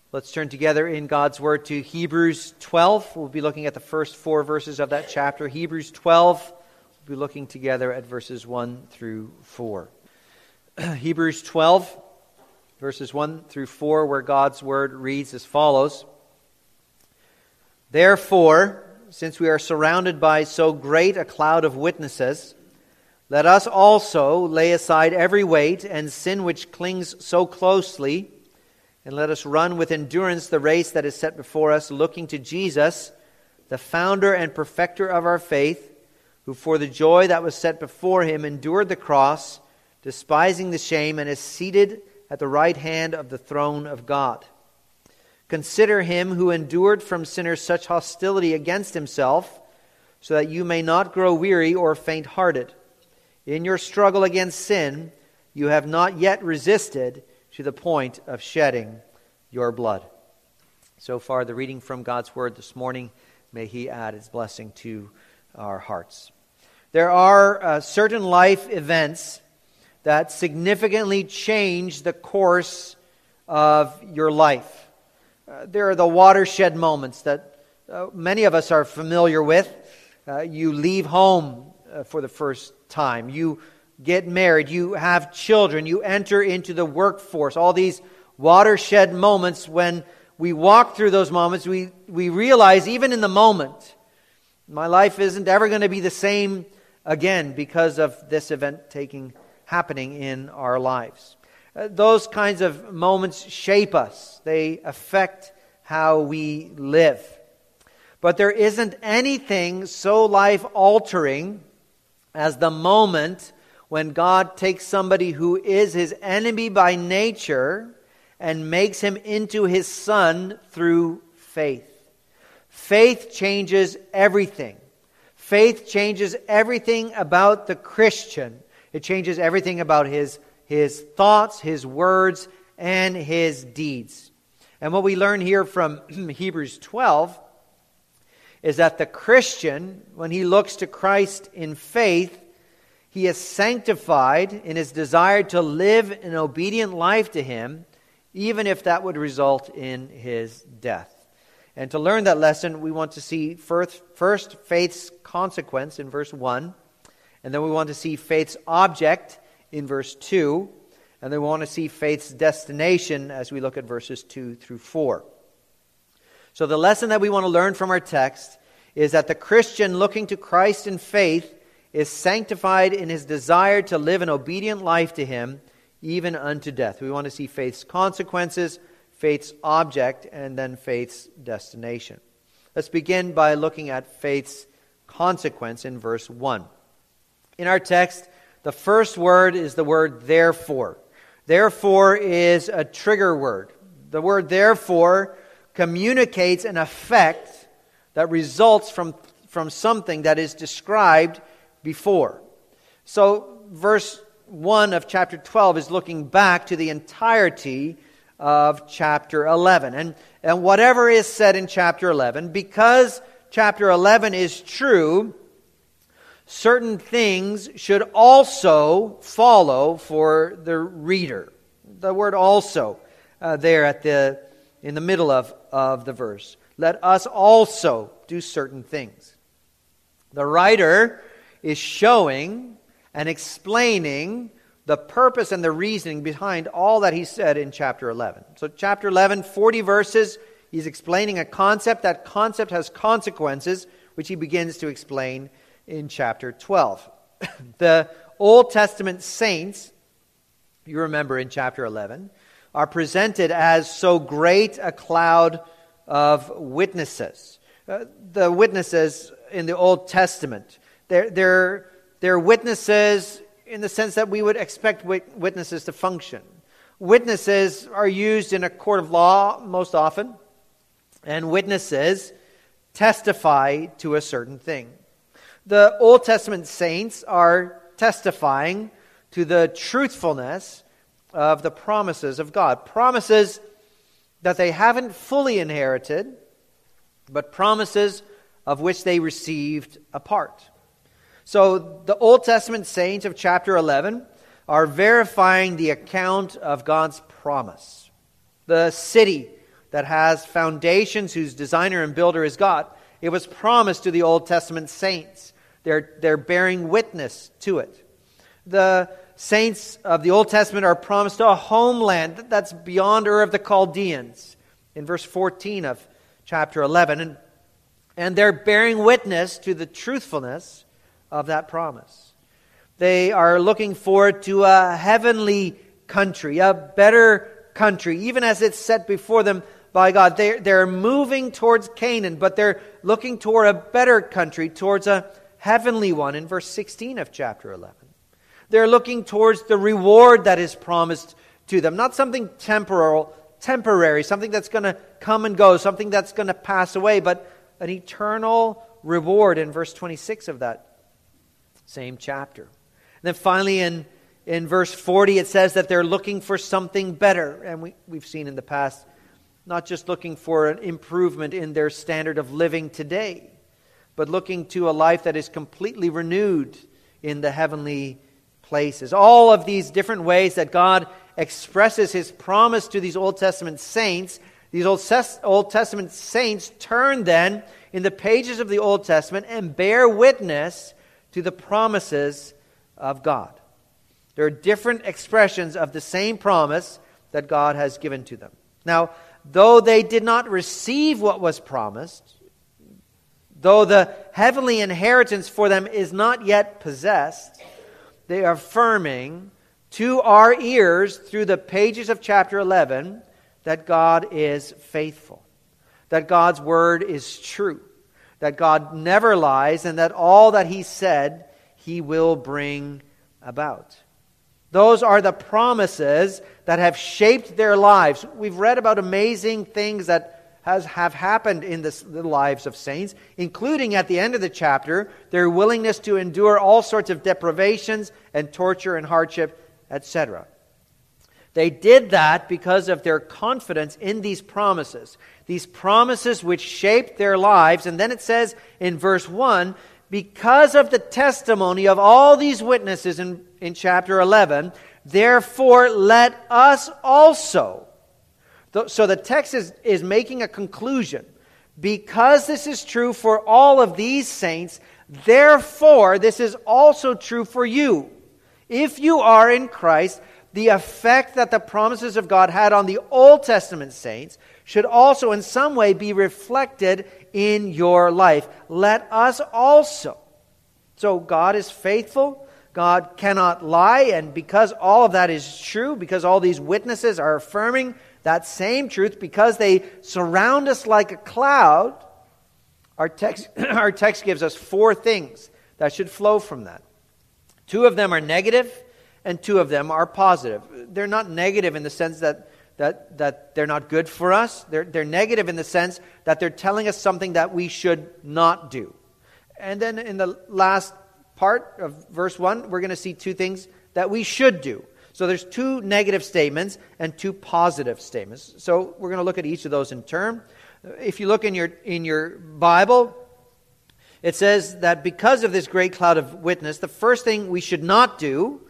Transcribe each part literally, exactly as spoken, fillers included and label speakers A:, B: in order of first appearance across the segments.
A: Let's turn together in God's Word to Hebrews twelve. We'll be looking at the first four verses of that chapter. Hebrews twelve, we'll be looking together at verses one through four. Hebrews twelve, verses one through four, where God's Word reads as follows. Therefore, since we are surrounded by so great a cloud of witnesses, let us also lay aside every weight and sin which clings so closely, and let us run with endurance the race that is set before us, looking to Jesus, the founder and perfecter of our faith, who for the joy that was set before him endured the cross, despising the shame, and is seated at the right hand of the throne of God. Consider him who endured from sinners such hostility against himself, so that you may not grow weary or faint-hearted. In your struggle against sin, you have not yet resisted to the point of shedding your blood. So far, the reading from God's Word this morning. May He add His blessing to our hearts. There are uh, certain life events that significantly change the course of your life. Uh, there are the watershed moments that uh, many of us are familiar with. Uh, you leave home uh, for the first time. You get married, you have children, you enter into the workforce. All these watershed moments, when we walk through those moments, we, we realize even in the moment, my life isn't ever going to be the same again because of this event taking happening in our lives. Uh, those kinds of moments shape us. They affect how we live. But there isn't anything so life-altering as the moment when God takes somebody who is His enemy by nature and makes him into His Son through faith. Faith changes everything. Faith changes everything about the Christian. It changes everything about his, his thoughts, his words, and his deeds. And what we learn here from Hebrews twelve is that the Christian, when he looks to Christ in faith, he is sanctified in his desire to live an obedient life to Him, even if that would result in his death. And to learn that lesson, we want to see first, first faith's consequence in verse one, and then we want to see faith's object in verse two, and then we want to see faith's destination as we look at verses two through four. So the lesson that we want to learn from our text is that the Christian looking to Christ in faith is sanctified in his desire to live an obedient life to Him, even unto death. We want to see faith's consequences, faith's object, and then faith's destination. Let's begin by looking at faith's consequence in verse one. In our text, the first word is the word therefore. Therefore is a trigger word. The word therefore communicates an effect that results from, from something that is described before. So verse one of chapter twelve is looking back to the entirety of chapter eleven. And, and whatever is said in chapter eleven, because chapter eleven is true, certain things should also follow for the reader. The word also uh, there at the in the middle of, of the verse. Let us also do certain things. The writer is showing and explaining the purpose and the reasoning behind all that he said in chapter eleven. So chapter eleven, forty verses, he's explaining a concept. That concept has consequences, which he begins to explain in chapter twelve. The Old Testament saints, you remember in chapter eleven, are presented as so great a cloud of witnesses. Uh, the witnesses in the Old Testament, They're, they're, they're witnesses in the sense that we would expect witnesses to function. Witnesses are used in a court of law most often, and witnesses testify to a certain thing. The Old Testament saints are testifying to the truthfulness of the promises of God. Promises that they haven't fully inherited, but promises of which they received a part. So the Old Testament saints of chapter eleven are verifying the account of God's promise. The city that has foundations, whose designer and builder is God. It was promised to the Old Testament saints. They're, they're bearing witness to it. The saints of the Old Testament are promised a homeland that's beyond Ur of the Chaldeans, in verse fourteen of chapter eleven. And, and they're bearing witness to the truthfulness of that promise. They are looking forward to a heavenly country, a better country, even as it's set before them by God. They're, they're moving towards Canaan, but they're looking toward a better country, towards a heavenly one, in verse sixteen of chapter eleven. They're looking towards the reward that is promised to them, not something temporal, temporary, something that's going to come and go, something that's going to pass away, but an eternal reward in verse twenty-six of that same chapter. And then finally in, in verse forty, it says that they're looking for something better. And we, we've seen in the past, not just looking for an improvement in their standard of living today, but looking to a life that is completely renewed in the heavenly places. All of these different ways that God expresses His promise to these Old Testament saints, these Old, Old Testament saints turn then in the pages of the Old Testament and bear witness to the promises of God. There are different expressions of the same promise that God has given to them. Now, though they did not receive what was promised, though the heavenly inheritance for them is not yet possessed, they are affirming to our ears through the pages of chapter eleven that God is faithful, that God's word is true, that God never lies, and that all that He said He will bring about. Those are the promises that have shaped their lives. We've read about amazing things that has, have happened in this, the lives of saints, including at the end of the chapter, their willingness to endure all sorts of deprivations and torture and hardship, et cetera. They did that because of their confidence in these promises. These promises which shaped their lives. And then it says in verse one, because of the testimony of all these witnesses in, in chapter eleven, therefore let us also. So the text is, is making a conclusion. Because this is true for all of these saints, therefore this is also true for you. If you are in Christ, the effect that the promises of God had on the Old Testament saints should also in some way be reflected in your life. Let us also. So God is faithful. God cannot lie. And because all of that is true, because all these witnesses are affirming that same truth, because they surround us like a cloud, our text, our text gives us four things that should flow from that. Two of them are negative, and two of them are positive. They're not negative in the sense that that, that they're not good for us. They're, they're negative in the sense that they're telling us something that we should not do. And then in the last part of verse one, we're going to see two things that we should do. So there's two negative statements and two positive statements. So we're going to look at each of those in turn. If you look in your in your Bible, it says that because of this great cloud of witness, the first thing we should not do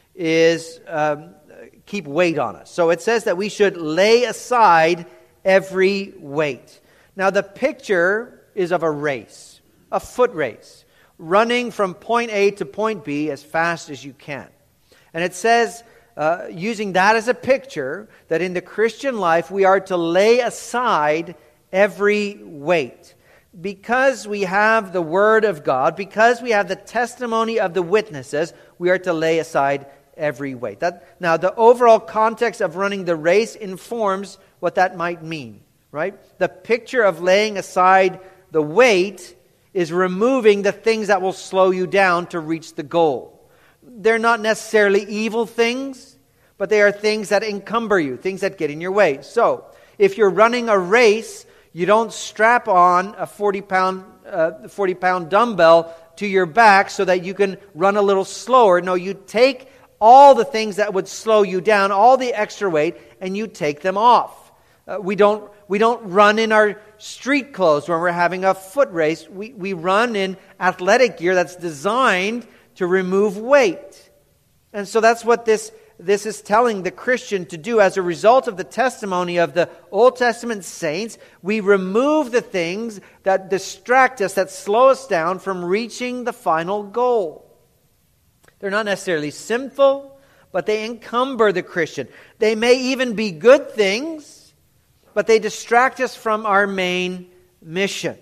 A: is um, keep weight on us. So it says that we should lay aside every weight. Now the picture is of a race, a foot race, running from point A to point B as fast as you can. And it says, uh, using that as a picture, that in the Christian life we are to lay aside every weight. Because we have the Word of God, because we have the testimony of the witnesses, we are to lay aside every weight. That, now, the overall context of running the race informs what that might mean, right? The picture of laying aside the weight is removing the things that will slow you down to reach the goal. They're not necessarily evil things, but they are things that encumber you, things that get in your way. So, if you're running a race, you don't strap on a forty pound uh, forty pound dumbbell to your back so that you can run a little slower. No, you take all the things that would slow you down, all the extra weight, and you take them off. Uh, we don't we don't run in our street clothes when we're having a foot race. We we run in athletic gear that's designed to remove weight. And so that's what this this is telling the Christian to do as a result of the testimony of the Old Testament saints. We remove the things that distract us, that slow us down from reaching the final goal. They're not necessarily sinful, but they encumber the Christian. They may even be good things, but they distract us from our main mission.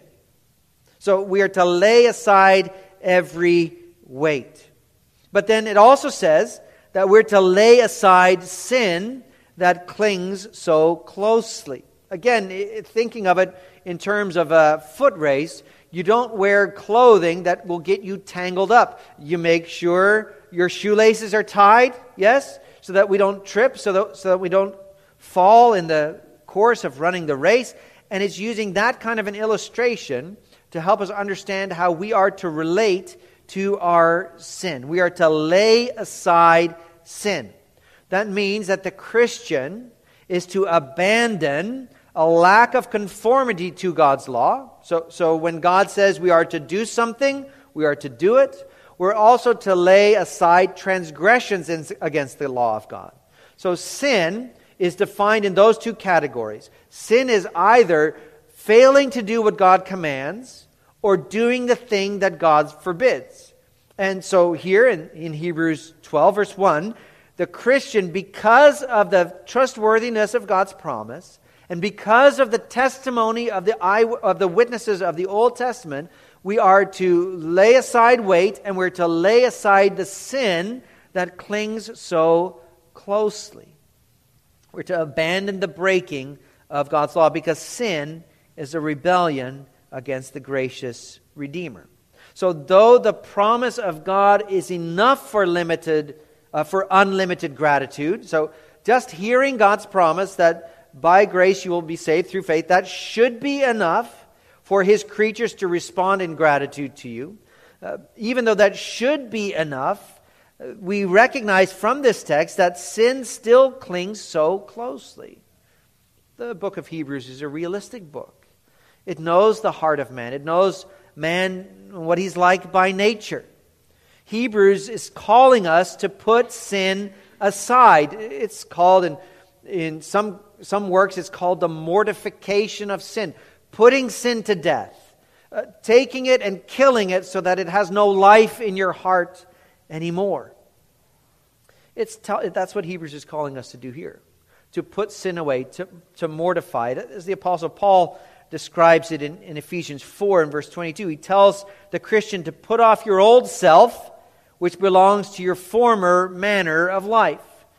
A: So we are to lay aside every weight. But then it also says that we're to lay aside sin that clings so closely. Again, thinking of it in terms of a foot race, you don't wear clothing that will get you tangled up. You make sure your shoelaces are tied, yes, so that we don't trip, so that, so that we don't fall in the course of running the race. And it's using that kind of an illustration to help us understand how we are to relate to our sin. We are to lay aside sin. That means that the Christian is to abandon a lack of conformity to God's law. So, so when God says we are to do something, we are to do it. We're also to lay aside transgressions in, against the law of God. So sin is defined in those two categories. Sin is either failing to do what God commands or doing the thing that God forbids. And so here in, in Hebrews twelve, verse one, the Christian, because of the trustworthiness of God's promise, and because of the testimony of the eye, of the witnesses of the Old Testament, we are to lay aside weight, and we're to lay aside the sin that clings so closely. We're to abandon the breaking of God's law, because sin is a rebellion against the gracious Redeemer. So though the promise of God is enough for limited, uh, for unlimited gratitude, so just hearing God's promise that by grace you will be saved through faith, that should be enough for His creatures to respond in gratitude to you. Uh, even though that should be enough, uh, we recognize from this text that sin still clings so closely. The book of Hebrews is a realistic book. It knows the heart of man. It knows man, what he's like by nature. Hebrews is calling us to put sin aside. It's called, in, in some, some works, it's called the mortification of sin. Putting sin to death. Uh, taking it and killing it so that it has no life in your heart anymore. It's t- that's what Hebrews is calling us to do here. To put sin away, to, to mortify it. As the Apostle Paul describes it in, in Ephesians four and verse twenty-two. He tells the Christian to put off your old self, which belongs to your former manner of life.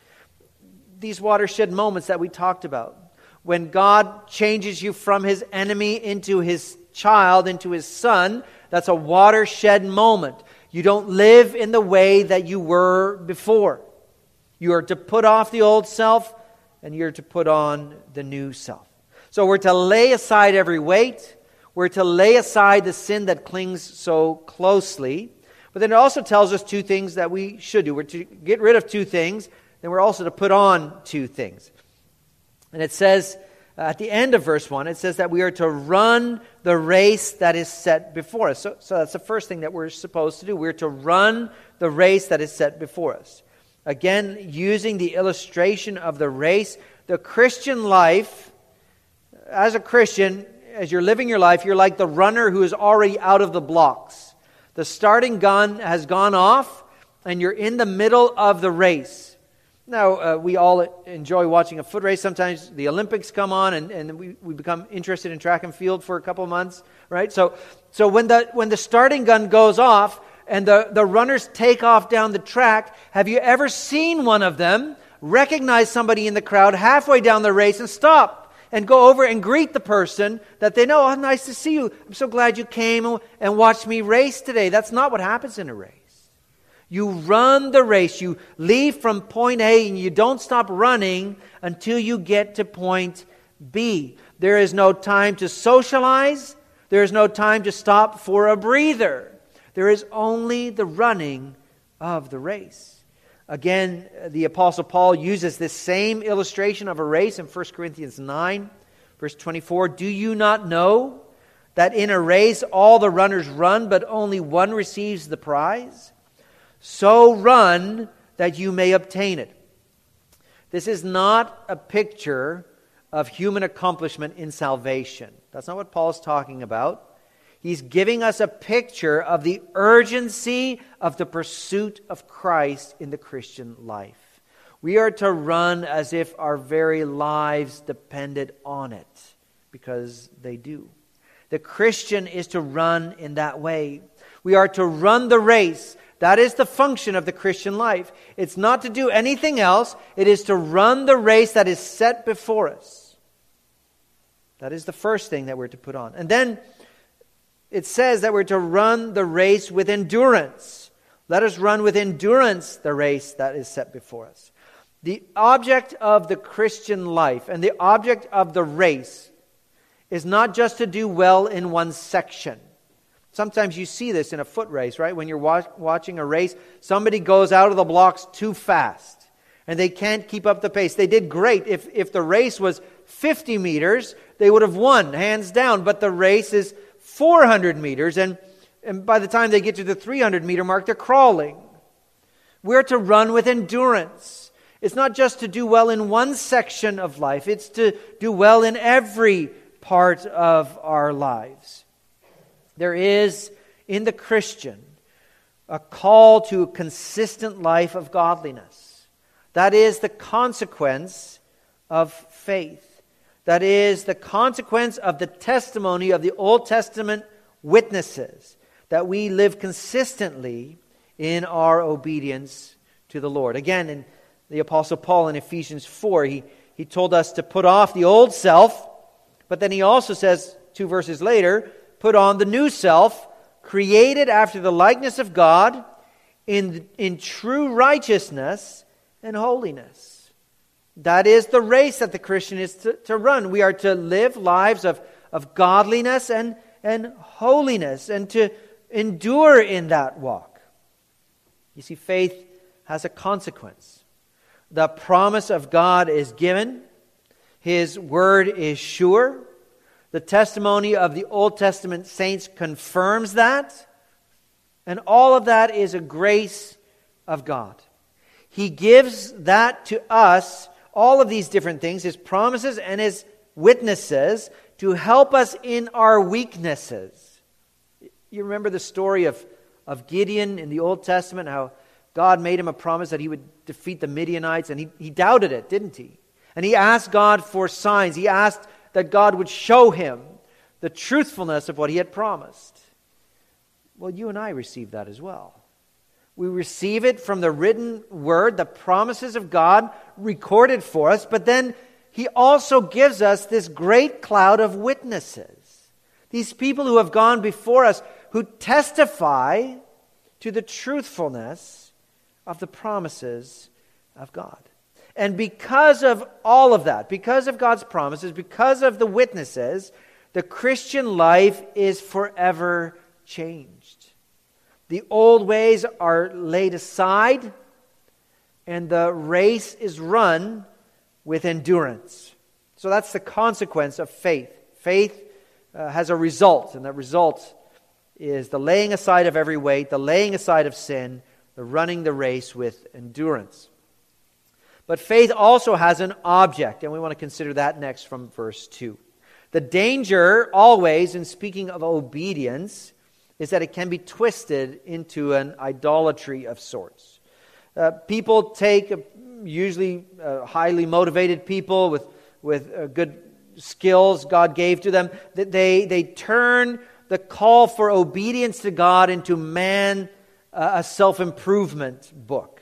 A: These watershed moments that we talked about, when God changes you from His enemy into His child, into His son, that's a watershed moment. You don't live in the way that you were before. You are to put off the old self, and you're to put on the new self. So we're to lay aside every weight. We're to lay aside the sin that clings so closely. But then it also tells us two things that we should do. We're to get rid of two things. Then we're also to put on two things. And it says, uh, at the end of verse one, it says that we are to run the race that is set before us. So, so that's the first thing that we're supposed to do. We're to run the race that is set before us. Again, using the illustration of the race, the Christian life, as a Christian, as you're living your life, you're like the runner who is already out of the blocks. The starting gun has gone off, and you're in the middle of the race. Now, uh, we all enjoy watching a foot race. Sometimes the Olympics come on, and, and we, we become interested in track and field for a couple of months, right? So, so when the when the starting gun goes off, and the, the runners take off down the track, have you ever seen one of them recognize somebody in the crowd halfway down the race and stop? And go over and greet the person that they know. Oh, nice to see you. I'm so glad you came and watched me race today. That's not what happens in a race. You run the race. You leave from point A and you don't stop running until you get to point B. There is no time to socialize. There is no time to stop for a breather. There is only the running of the race. Again, the Apostle Paul uses this same illustration of a race in First Corinthians nine, verse twenty-four. Do you not know that in a race all the runners run, but only one receives the prize? So run that you may obtain it. This is not a picture of human accomplishment in salvation. That's not what Paul's talking about. He's giving us a picture of the urgency of the pursuit of Christ in the Christian life. We are to run as if our very lives depended on it, because they do. The Christian is to run in that way. We are to run the race. That is the function of the Christian life. It's not to do anything else. It is to run the race that is set before us. That is the first thing that we're to put on. And then it says that we're to run the race with endurance. Let us run with endurance the race that is set before us. The object of the Christian life and the object of the race is not just to do well in one section. Sometimes you see this in a foot race, right? When you're wa- watching a race, somebody goes out of the blocks too fast and they can't keep up the pace. They did great. If, if the race was fifty meters, they would have won, hands down. But the race is four hundred meters, and, and by the time they get to the three hundred meter mark, they're crawling. We're to run with endurance. It's not just to do well in one section of life. It's to do well in every part of our lives. There is, in the Christian, a call to a consistent life of godliness. That is the consequence of faith. That is the consequence of the testimony of the Old Testament witnesses, that we live consistently in our obedience to the Lord. Again, in the Apostle Paul in Ephesians four, he, he told us to put off the old self, but then he also says, two verses later, put on the new self, created after the likeness of God, in, in true righteousness and holiness. That is the race that the Christian is to, to run. We are to live lives of, of godliness and, and holiness, and to endure in that walk. You see, faith has a consequence. The promise of God is given. His word is sure. The testimony of the Old Testament saints confirms that. And all of that is a grace of God. He gives that to us, all of these different things, His promises and His witnesses, to help us in our weaknesses. You remember the story of, of Gideon in the Old Testament, how God made him a promise that he would defeat the Midianites, and he, he doubted it, didn't he? And he asked God for signs. He asked that God would show him the truthfulness of what he had promised. Well, you and I receive that as well. We receive it from the written word, the promises of God recorded for us, but then He also gives us this great cloud of witnesses. These people who have gone before us, who testify to the truthfulness of the promises of God. And because of all of that, because of God's promises, because of the witnesses, the Christian life is forever changed. The old ways are laid aside, and the race is run with endurance. So that's the consequence of faith. Faith uh, has a result, and that result is the laying aside of every weight, the laying aside of sin, the running the race with endurance. But faith also has an object, and we want to consider that next from verse two. The danger always in speaking of obedience is that it can be twisted into an idolatry of sorts. Uh, people take, uh, usually uh, highly motivated people with, with uh, good skills God gave to them, that they, they turn the call for obedience to God into man, uh, a self-improvement book.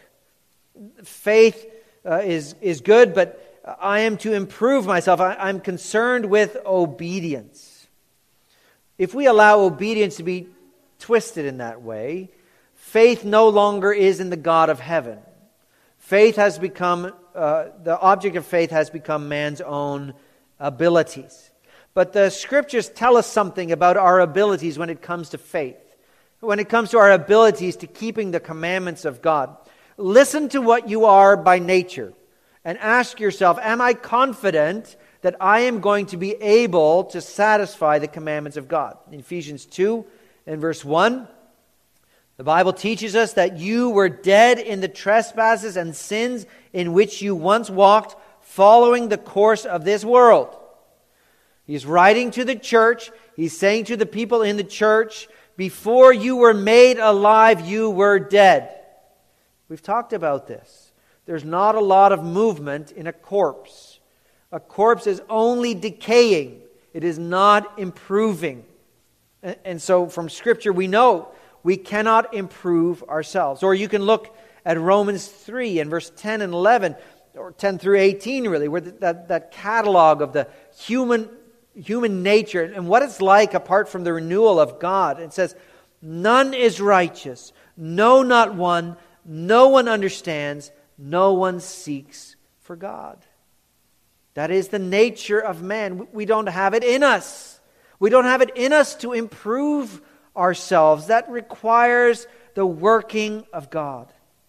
A: Faith uh, is, is good, but I am to improve myself. I, I'm concerned with obedience. If we allow obedience to be twisted in that way, faith no longer is in the God of heaven. Faith has become, uh, the object of faith has become man's own abilities. But the Scriptures tell us something about our abilities when it comes to faith. When it comes to our abilities to keeping the commandments of God. Listen to what you are by nature and ask yourself, am I confident that I am going to be able to satisfy the commandments of God? In Ephesians two and verse one, the Bible teaches us that you were dead in the trespasses and sins in which you once walked, following the course of this world. He's writing to the church. He's saying to the people in the church, before you were made alive, you were dead. We've talked about this. There's not a lot of movement in a corpse. A corpse is only decaying. It is not improving. And so from Scripture we know we cannot improve ourselves. Or you can look at Romans three and verse ten and eleven, or ten through eighteen really, where that, that catalog of the human human nature and what it's like apart from the renewal of God. It says, none is righteous, no, not one, no one understands, no one seeks for God. That is the nature of man. We don't have it in us. We don't have it in us to improve ourselves. That requires the working of God.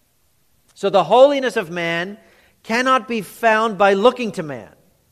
A: So the holiness of man cannot be found by looking to man.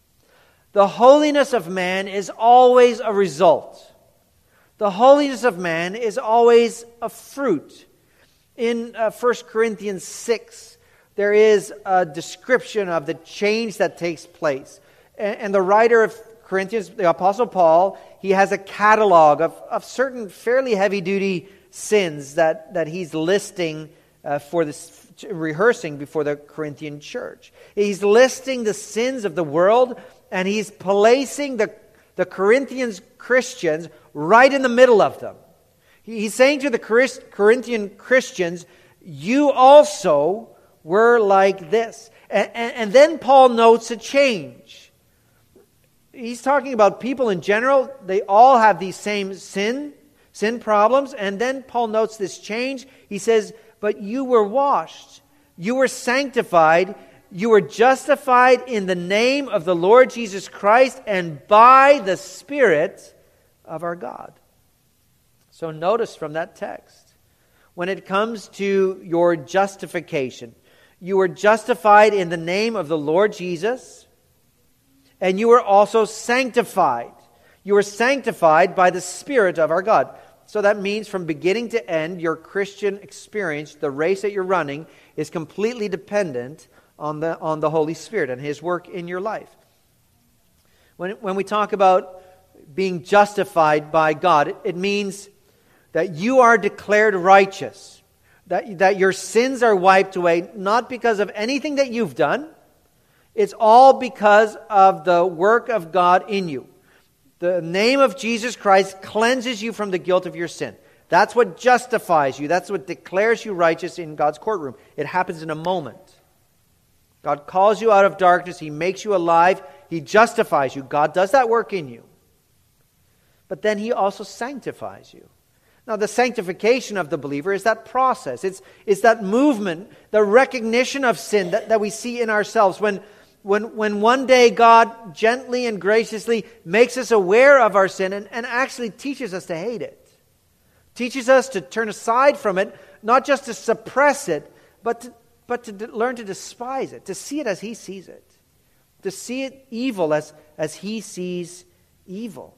A: The holiness of man is always a result. The holiness of man is always a fruit. In uh, First Corinthians six, there is a description of the change that takes place. And, and the writer of Corinthians, the Apostle Paul, he has a catalog of, of certain fairly heavy-duty sins that, that he's listing uh, for this, rehearsing before the Corinthian church. He's listing the sins of the world, and he's placing the, the Corinthians Christians right in the middle of them. He's saying to the Corinthian Christians, you also were like this. And, and, and then Paul notes a change. He's talking about people in general. They all have these same sin, sin problems. And then Paul notes this change. He says, but you were washed. You were sanctified. You were justified in the name of the Lord Jesus Christ and by the Spirit of our God. So notice from that text, when it comes to your justification, you were justified in the name of the Lord Jesus, and you were also sanctified. You were sanctified by the Spirit of our God. So that means from beginning to end, your Christian experience, the race that you're running, is completely dependent on the, on the Holy Spirit and His work in your life. When, when we talk about being justified by God, it, it means that you are declared righteous, that, that your sins are wiped away, not because of anything that you've done. It's all because of the work of God in you. The name of Jesus Christ cleanses you from the guilt of your sin. That's what justifies you. That's what declares you righteous in God's courtroom. It happens in a moment. God calls you out of darkness. He makes you alive. He justifies you. God does that work in you. But then He also sanctifies you. Now, the sanctification of the believer is that process. It's, it's that movement, the recognition of sin that, that we see in ourselves. When, when, when one day God gently and graciously makes us aware of our sin and, and actually teaches us to hate it. Teaches us to turn aside from it, not just to suppress it, but to, but to d- learn to despise it, to see it as He sees it. To see it evil as, as He sees evil.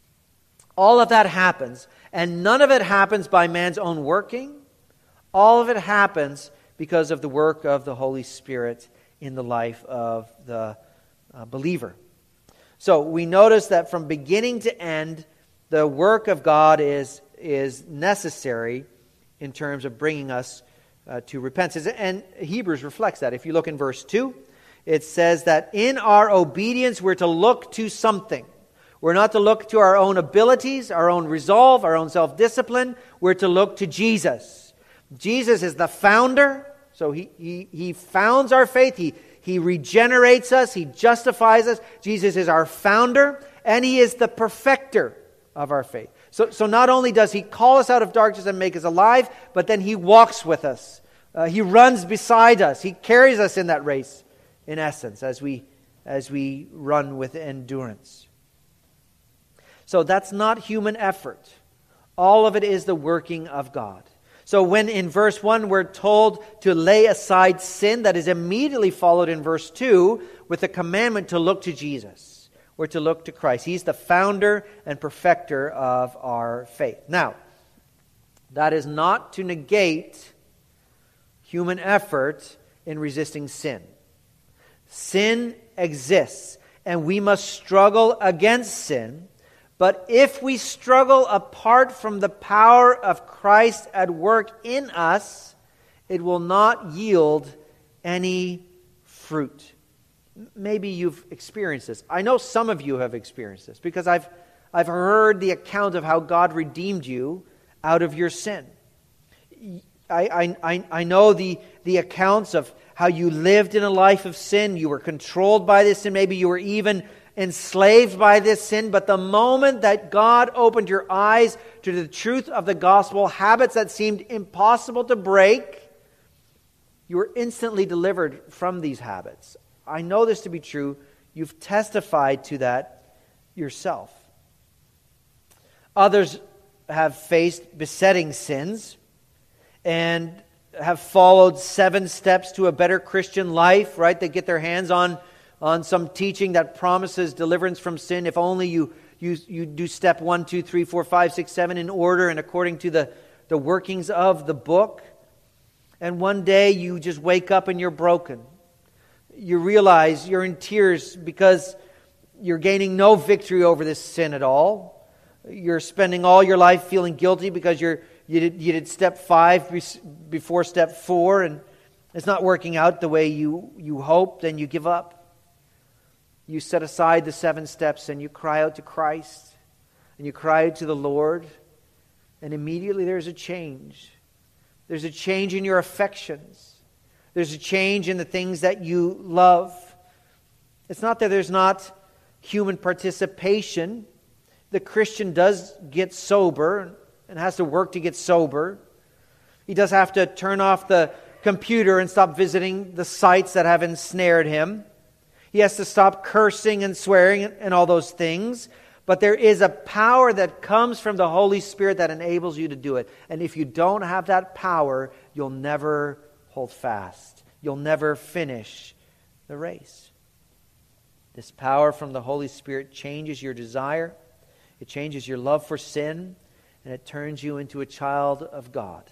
A: All of that happens, and none of it happens by man's own working. All of it happens because of the work of the Holy Spirit in the life of the uh, believer. So we notice that from beginning to end, the work of God is, is necessary in terms of bringing us uh, to repentance. And Hebrews reflects that. If you look in verse two, it says that in our obedience we're to look to something. We're not to look to our own abilities, our own resolve, our own self-discipline. We're to look to Jesus. Jesus is the founder. So he, he, he founds our faith. He, he regenerates us. He justifies us. Jesus is our founder. And He is the perfecter of our faith. So, so not only does He call us out of darkness and make us alive, but then He walks with us. Uh, he runs beside us. He carries us in that race, in essence, as we, as we run with endurance. So that's not human effort. All of it is the working of God. So when in verse one we're told to lay aside sin, that is immediately followed in verse two with the commandment to look to Jesus. We're to look to Christ. He's the founder and perfecter of our faith. Now, that is not to negate human effort in resisting sin. Sin exists, and we must struggle against sin. But if we struggle apart from the power of Christ at work in us, it will not yield any fruit. Maybe you've experienced this. I know some of you have experienced this because I've I've heard the account of how God redeemed you out of your sin. I, I, I know the, the accounts of how you lived in a life of sin. You were controlled by this sin. Maybe you were even enslaved by this sin. But the moment that God opened your eyes to the truth of the gospel, habits that seemed impossible to break, you were instantly delivered from these habits. I know this to be true. You've testified to that yourself. Others have faced besetting sins and have followed seven steps to a better Christian life, right? They get their hands on, on some teaching that promises deliverance from sin. If only you, you, you do step one, two, three, four, five, six, seven in order and according to the, the workings of the book. And one day you just wake up and you're broken. You realize you're in tears because you're gaining no victory over this sin at all. You're spending all your life feeling guilty because you're you did, you did step five before step four, and it's not working out the way you, you hoped, and you give up. You set aside the seven steps and you cry out to Christ, and you cry out to the Lord, and immediately there's a change. There's a change in your affections. There's a change in the things that you love. It's not that there's not human participation. The Christian does get sober and has to work to get sober. He does have to turn off the computer and stop visiting the sites that have ensnared him. He has to stop cursing and swearing and all those things. But there is a power that comes from the Holy Spirit that enables you to do it. And if you don't have that power, you'll never hold fast. You'll never finish the race. This power from the Holy Spirit changes your desire. It changes your love for sin, and it turns you into a child of God.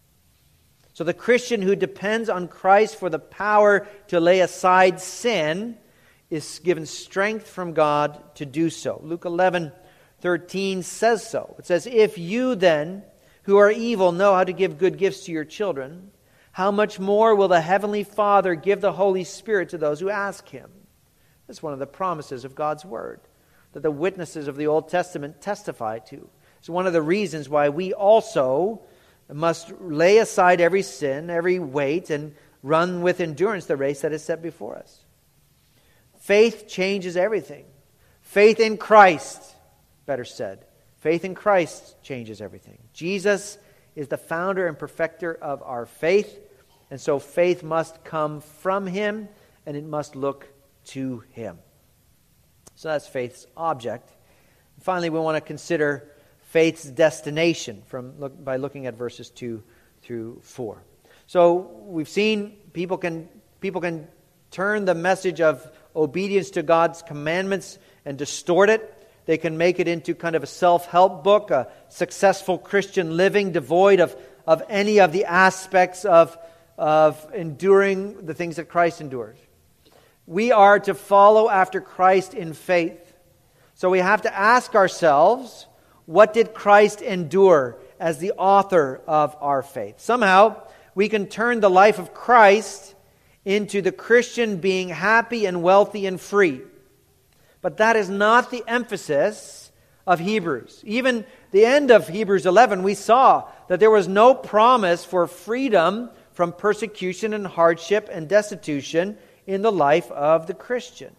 A: So the Christian who depends on Christ for the power to lay aside sin is given strength from God to do so. Luke eleven thirteen says so. It says, "If you then, who are evil, know how to give good gifts to your children, how much more will the Heavenly Father give the Holy Spirit to those who ask Him?" That's one of the promises of God's Word that the witnesses of the Old Testament testify to. It's one of the reasons why we also must lay aside every sin, every weight, and run with endurance the race that is set before us. Faith changes everything. Faith in Christ, better said. Faith in Christ changes everything. Jesus is the founder and perfecter of our faith, and so faith must come from Him, and it must look to Him. So that's faith's object. And finally, we want to consider faith's destination from look, by looking at verses two through four. So we've seen people can people can turn the message of obedience to God's commandments and distort it. They can make it into kind of a self-help book, a successful Christian living devoid of, of any of the aspects of, of enduring the things that Christ endured. We are to follow after Christ in faith. So we have to ask ourselves, what did Christ endure as the author of our faith? Somehow, we can turn the life of Christ into the Christian being happy and wealthy and free. But that is not the emphasis of Hebrews. Even the end of Hebrews eleven, we saw that there was no promise for freedom from persecution and hardship and destitution in the life of the Christian.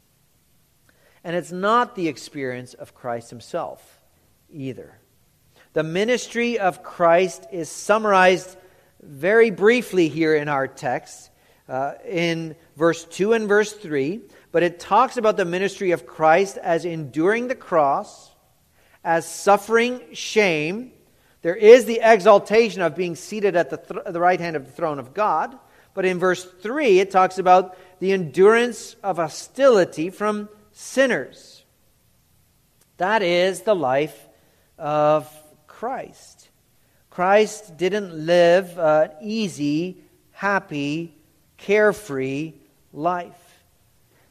A: And it's not the experience of Christ Himself either. The ministry of Christ is summarized very briefly here in our text, uh, in verse two and verse three, but it talks about the ministry of Christ as enduring the cross, as suffering shame. There is the exaltation of being seated at the, th- the right hand of the throne of God, but in verse three it talks about the endurance of hostility from sinners. That is the life of Christ. Christ didn't live an easy, happy, carefree life.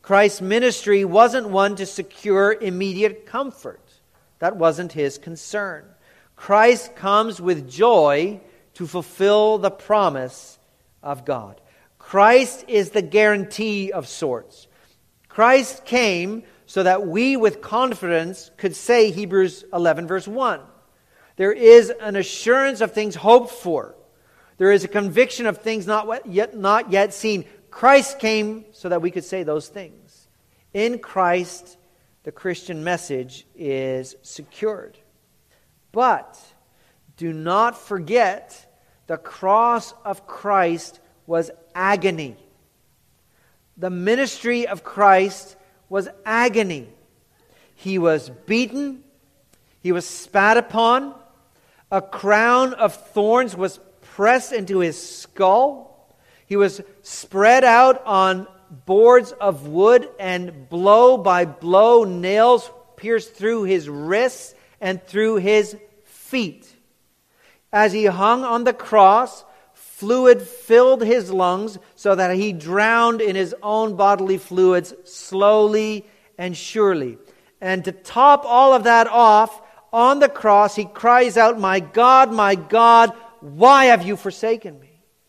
A: Christ's ministry wasn't one to secure immediate comfort. That wasn't his concern. Christ comes with joy to fulfill the promise of God. Christ is the guarantee of sorts. Christ came so that we with confidence could say Hebrews eleven verse one. There is an assurance of things hoped for. There is a conviction of things not yet, not yet seen. Christ came so that we could say those things. In Christ, the Christian message is secured. But do not forget, the cross of Christ was agony. The ministry of Christ was agony. He was beaten. He was spat upon. A crown of thorns was pressed into his skull. He was spread out on boards of wood, and blow by blow nails pierced through his wrists and through his feet. As he hung on the cross, fluid filled his lungs so that he drowned in his own bodily fluids slowly and surely. And to top all of that off, on the cross he cries out, "My God, my God, why have you forsaken me?"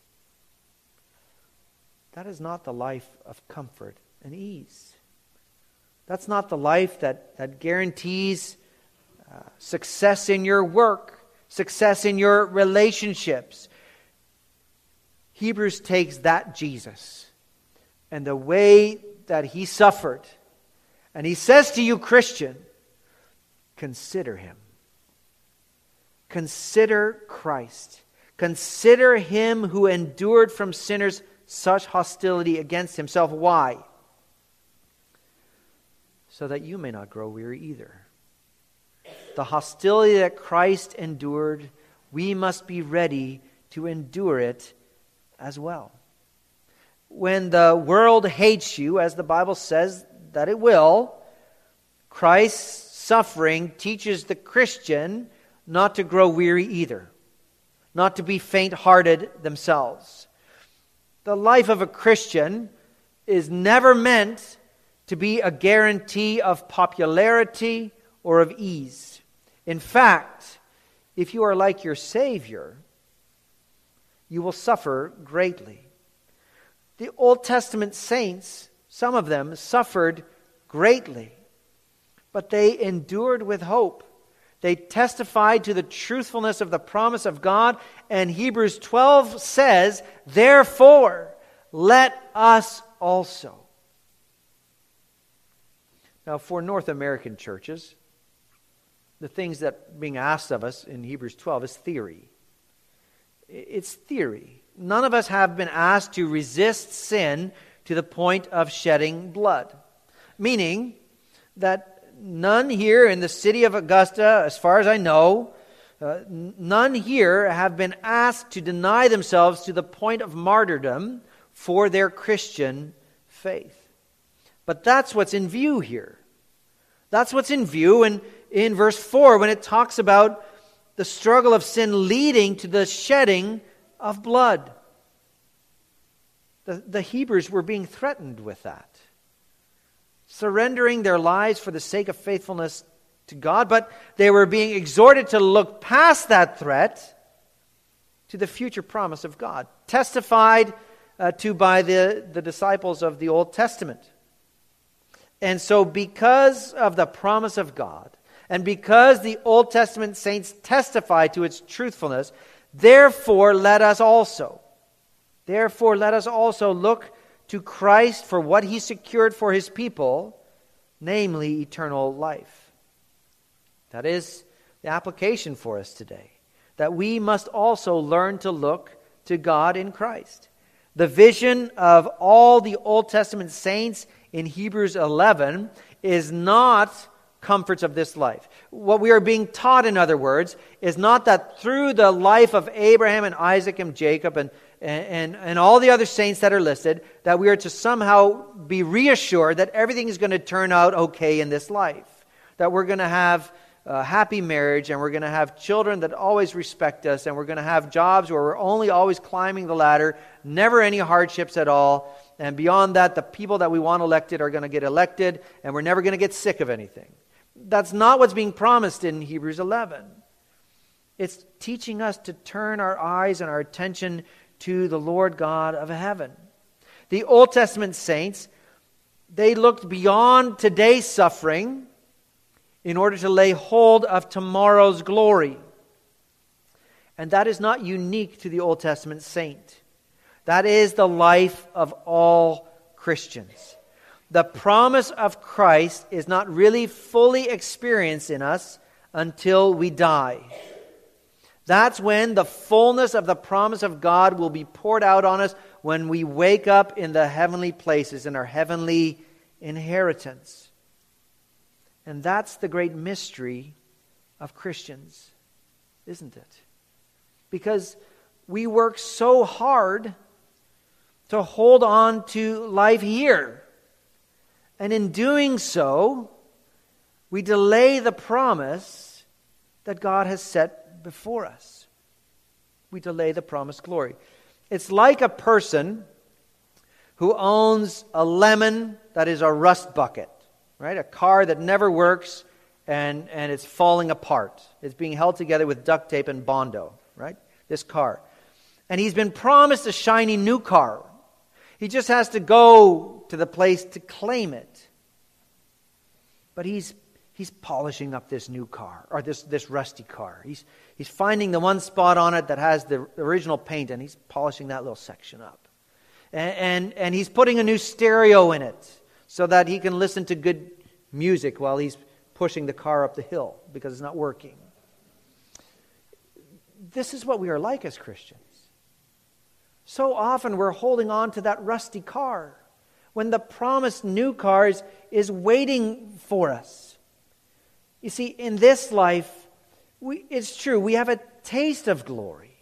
A: That is not the life of comfort and ease. That's not the life that, that guarantees uh, success in your work, success in your relationships. Hebrews takes that Jesus and the way that he suffered, and he says to you, Christian, consider him. Consider Christ. Consider him who endured from sinners such hostility against himself. Why? So that you may not grow weary either. The hostility that Christ endured, we must be ready to endure it as well. When the world hates you, as the Bible says that it will, Christ's suffering teaches the Christian not to grow weary either, not to be faint-hearted themselves. The life of a Christian is never meant to be a guarantee of popularity or of ease. In fact, if you are like your Savior, you will suffer greatly. The Old Testament saints, some of them, suffered greatly, but they endured with hope. They testified to the truthfulness of the promise of God, and Hebrews twelve says, "Therefore, let us also." Now, for North American churches, the things that are being asked of us in Hebrews twelve is theory. It's theory. None of us have been asked to resist sin to the point of shedding blood. Meaning that none here in the city of Augusta, as far as I know, uh, none here have been asked to deny themselves to the point of martyrdom for their Christian faith. But that's what's in view here. That's what's in view in, in verse four when it talks about the struggle of sin leading to the shedding of blood. The, the Hebrews were being threatened with that. Surrendering their lives for the sake of faithfulness to God, but they were being exhorted to look past that threat to the future promise of God, testified uh, to by the, the disciples of the Old Testament. And so because of the promise of God, and because the Old Testament saints testify to its truthfulness, therefore let us also, therefore let us also look to Christ for what he secured for his people, namely eternal life. That is the application for us today, that we must also learn to look to God in Christ. The vision of all the Old Testament saints in Hebrews eleven is not comforts of this life. What we are being taught, in other words, is not that through the life of Abraham and Isaac and Jacob and And, and all the other saints that are listed, that we are to somehow be reassured that everything is going to turn out okay in this life. That we're going to have a happy marriage, and we're going to have children that always respect us, and we're going to have jobs where we're only always climbing the ladder, never any hardships at all. And beyond that, the people that we want elected are going to get elected, and we're never going to get sick of anything. That's not what's being promised in Hebrews eleven. It's teaching us to turn our eyes and our attention to the Lord God of heaven. The Old Testament saints, they looked beyond today's suffering in order to lay hold of tomorrow's glory. And that is not unique to the Old Testament saint. That is the life of all Christians. The promise of Christ is not really fully experienced in us until we die. That's when the fullness of the promise of God will be poured out on us when we wake up in the heavenly places, in our heavenly inheritance. And that's the great mystery of Christians, isn't it? Because we work so hard to hold on to life here. And in doing so, we delay the promise that God has set before us. We delay the promised glory. It's like a person who owns a lemon that is a rust bucket, right? A car that never works and, and it's falling apart. It's being held together with duct tape and Bondo, right? This car. And he's been promised a shiny new car. He just has to go to the place to claim it. But he's he's polishing up this new car, or this, this rusty car. He's he's finding the one spot on it that has the original paint, and he's polishing that little section up. And, and, and he's putting a new stereo in it so that he can listen to good music while he's pushing the car up the hill because it's not working. This is what we are like as Christians. So often we're holding on to that rusty car when the promised new car is, is waiting for us. You see, in this life, we, it's true, we have a taste of glory.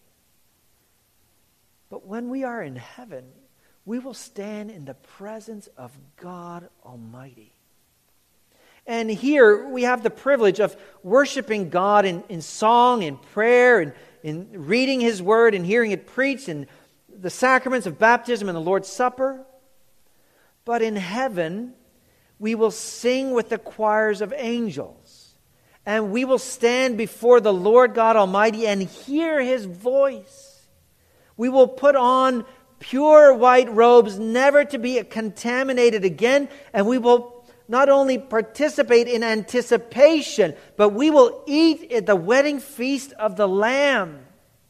A: But when we are in heaven, we will stand in the presence of God Almighty. And here we have the privilege of worshiping God in, in song, in prayer, and in reading His Word, and hearing it preached, and the sacraments of baptism and the Lord's Supper. But in heaven, we will sing with the choirs of angels. And we will stand before the Lord God Almighty and hear His voice. We will put on pure white robes, never to be contaminated again. And we will not only participate in anticipation, but we will eat at the wedding feast of the Lamb.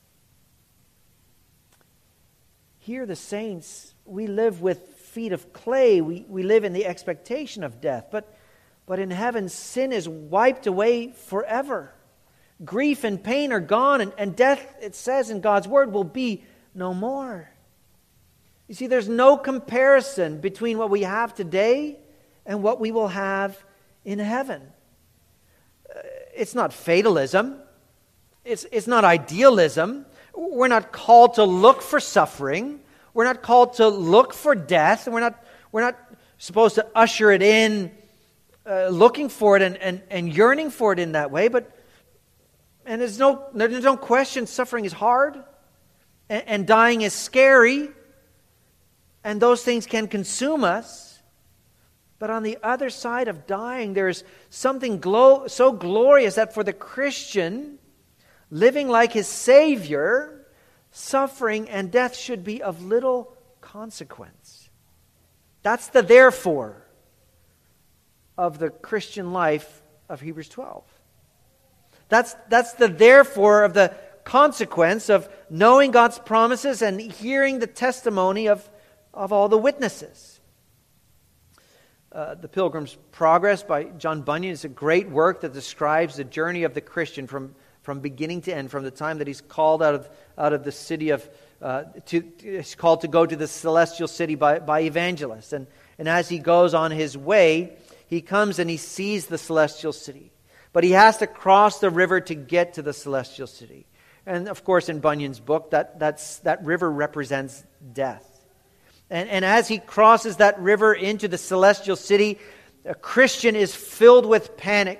A: Here the saints, we live with feet of clay. We, we live in the expectation of death. But, but in heaven, sin is wiped away forever. Grief and pain are gone, and, and death, it says in God's Word, will be no more. You see, there's no comparison between what we have today and what we will have in heaven. Uh, it's not fatalism. It's, it's not idealism. We're not called to look for suffering. We're not called to look for death. We're not, we're not supposed to usher it in, uh, looking for it and, and, and yearning for it in that way. But and there's no there's no question suffering is hard, and, and dying is scary, and those things can consume us. But on the other side of dying, there's something glow, so glorious that for the Christian, living like his Savior, suffering and death should be of little consequence. That's the therefore of the Christian life of Hebrews twelve. That's, that's the therefore of the consequence of knowing God's promises and hearing the testimony of, of all the witnesses. Uh, the Pilgrim's Progress by John Bunyan is a great work that describes the journey of the Christian from From beginning to end, from the time that he's called out of out of the city of, uh, to, he's called to go to the celestial city by, by evangelists. And, and as he goes on his way, he comes and he sees the celestial city. But he has to cross the river to get to the celestial city. And of course, in Bunyan's book, that, that's, that river represents death. And, and as he crosses that river into the celestial city, a Christian is filled with panic.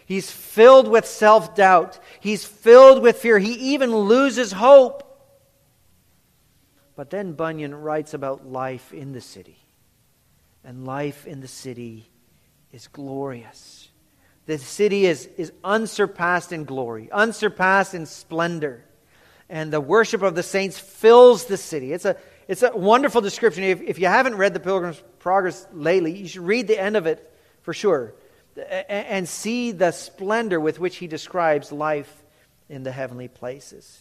A: He's filled with self-doubt. He's filled with fear. He even loses hope. But then Bunyan writes about life in the city. And life in the city is glorious. The city is, is unsurpassed in glory, unsurpassed in splendor. And the worship of the saints fills the city. It's a, it's a wonderful description. If, if you haven't read the Pilgrim's Progress lately, you should read the end of it for sure. And see the splendor with which he describes life in the heavenly places.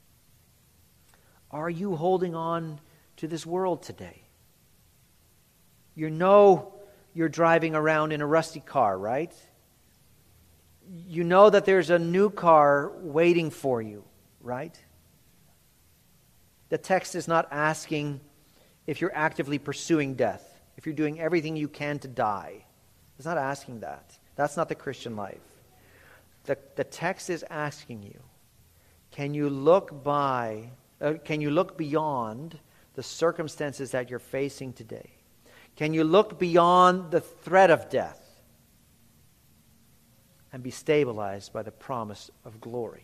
A: Are you holding on to this world today? You know you're driving around in a rusty car, right? You know that there's a new car waiting for you, right? The text is not asking if you're actively pursuing death, if you're doing everything you can to die. It's not asking that. That's not the Christian life. The, the text is asking you, can you look by, uh, can you look beyond the circumstances that you're facing today? Can you look beyond the threat of death and be stabilized by the promise of glory?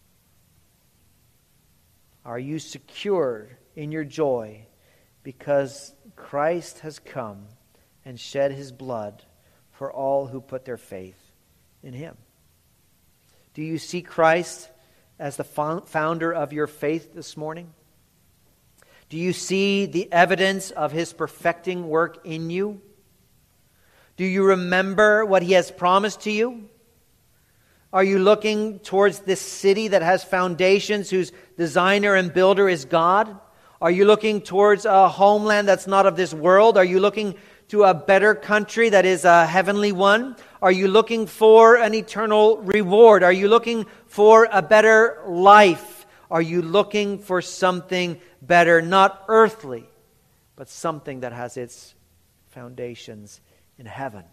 A: Are you secure in your joy because Christ has come and shed his blood for all who put their faith in him? Do you see Christ as the founder of your faith this morning? Do you see the evidence of his perfecting work in you? Do you remember what he has promised to you? Are you looking towards this city that has foundations, whose designer and builder is God? Are you looking towards a homeland that's not of this world? Are you looking to a better country that is a heavenly one? Are you looking for an eternal reward? Are you looking for a better life? Are you looking for something better, not earthly, but something that has its foundations in heaven?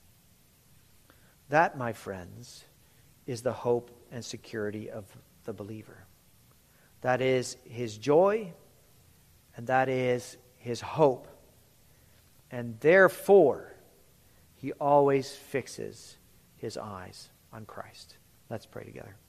A: That, my friends, is the hope and security of the believer. That is his joy, and that is his hope. And therefore, he always fixes his eyes on Christ. Let's pray together.